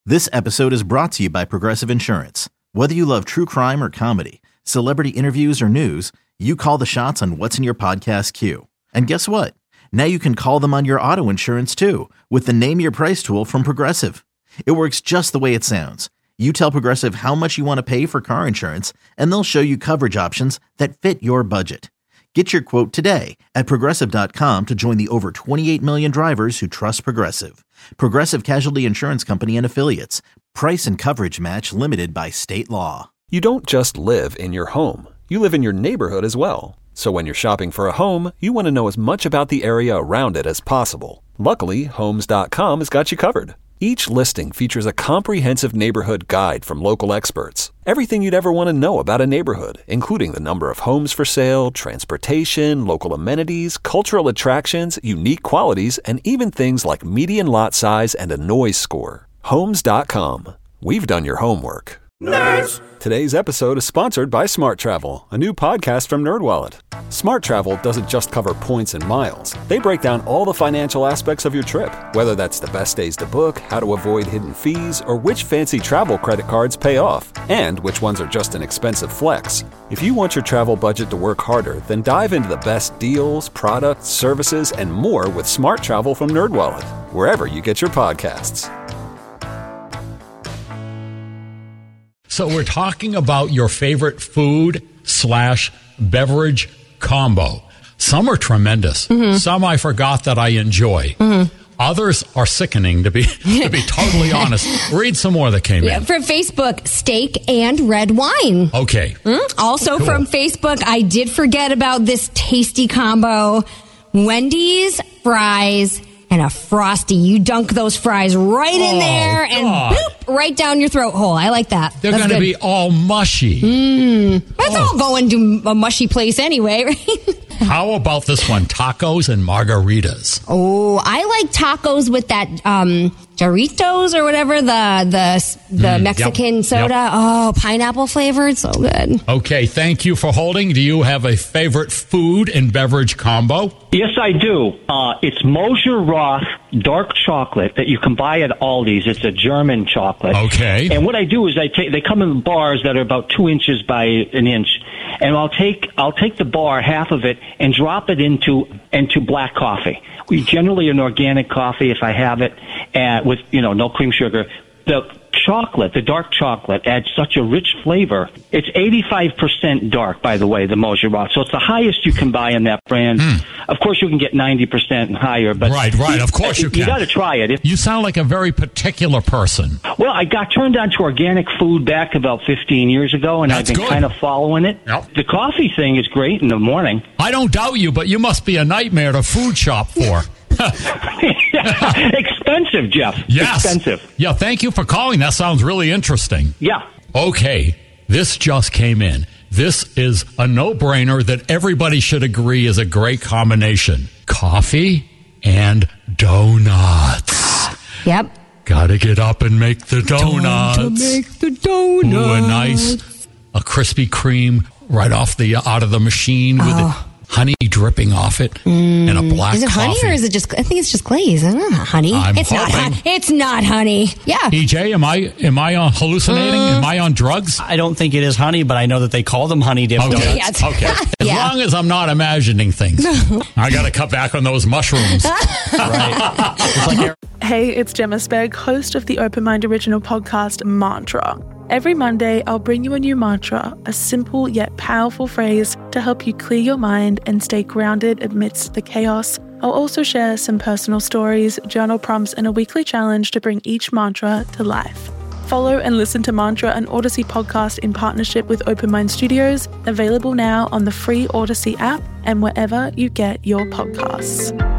This episode is brought to you by Progressive Insurance. Whether you love true crime or comedy, celebrity interviews or news, you call the shots on what's in your podcast queue. And guess what? Now you can call them on your auto insurance too with the Name Your Price tool from Progressive. It works just the way it sounds. You tell Progressive how much you want to pay for car insurance, and they'll show you coverage options that fit your budget. Get your quote today at Progressive.com to join the over 28 million drivers who trust Progressive. Progressive Casualty Insurance Company and Affiliates. Price and coverage match limited by state law. You don't just live in your home. You live in your neighborhood as well. So when you're shopping for a home, you want to know as much about the area around it as possible. Luckily, Homes.com has got you covered. Each listing features a comprehensive neighborhood guide from local experts. Everything you'd ever want to know about a neighborhood, including the number of homes for sale, transportation, local amenities, cultural attractions, unique qualities, and even things like median lot size and a noise score. Homes.com. We've done your homework. Nerds! Today's episode is sponsored by Smart Travel, a new podcast from NerdWallet. Smart Travel doesn't just cover points and miles. They break down all the financial aspects of your trip, whether that's the best days to book, how to avoid hidden fees, or which fancy travel credit cards pay off, and which ones are just an expensive flex. If you want your travel budget to work harder, then dive into the best deals, products, services, and more with Smart Travel from NerdWallet, wherever you get your podcasts. So we're talking about your favorite food/beverage combo. Some are tremendous. Mm-hmm. Some I forgot that I enjoy. Mm-hmm. Others are sickening, to be totally honest. Read some more that came in. From Facebook, steak and red wine. Okay. Also cool. From Facebook, I did forget about this tasty combo. Wendy's fries and a Frosty. You dunk those fries right in there and boop, right down your throat hole. I like that. They're going to be all mushy. That's all going to a mushy place anyway, right? How about this one? Tacos and margaritas. Oh, I like tacos with that Doritos or whatever, the Mexican soda. Yep. Oh, pineapple flavored. So good. Okay, thank you for holding. Do you have a favorite food and beverage combo? Yes, I do. It's Mosher Roth dark chocolate that you can buy at Aldi's. It's a German chocolate. Okay. And what I do is they come in bars that are about 2 inches by an inch, and I'll take the bar, half of it, and drop it into black coffee. We generally an organic coffee if I have it, with no cream sugar. The dark chocolate adds such a rich flavor. It's 85% dark, by the way, the Mosher Roth. So it's the highest you can buy in that brand. Of course, you can get 90% and higher. But right. Of course you can. You got to try it. You sound like a very particular person. Well, I got turned on to organic food back about 15 years ago, and I've been kind of following it. Yep. The coffee thing is great in the morning. I don't doubt you, but you must be a nightmare to food shop for. Expensive, Jeff. Yes. Expensive. Yeah, thank you for calling. That sounds really interesting. Yeah. Okay, this just came in. This is a no-brainer that everybody should agree is a great combination. Coffee and donuts. Yep. Gotta get up and make the donuts. Time to make the donuts. Ooh, a Krispy Kreme right out of the machine with honey dripping off it and a black coffee. Is it honey or is it just? I think it's just glaze. Isn't it honey? It's not honey. Yeah. EJ, am I hallucinating? Am I on drugs? I don't think it is honey, but I know that they call them honey dip donuts. Yes. Okay. As long as I'm not imagining things. I got to cut back on those mushrooms. Right. Hey, it's Gemma Spegg, host of the Open Mind original podcast, Mantra. Every Monday, I'll bring you a new mantra, a simple yet powerful phrase to help you clear your mind and stay grounded amidst the chaos. I'll also share some personal stories, journal prompts, and a weekly challenge to bring each mantra to life. Follow and listen to Mantra, an Odyssey podcast in partnership with Open Mind Studios, available now on the free Odyssey app and wherever you get your podcasts.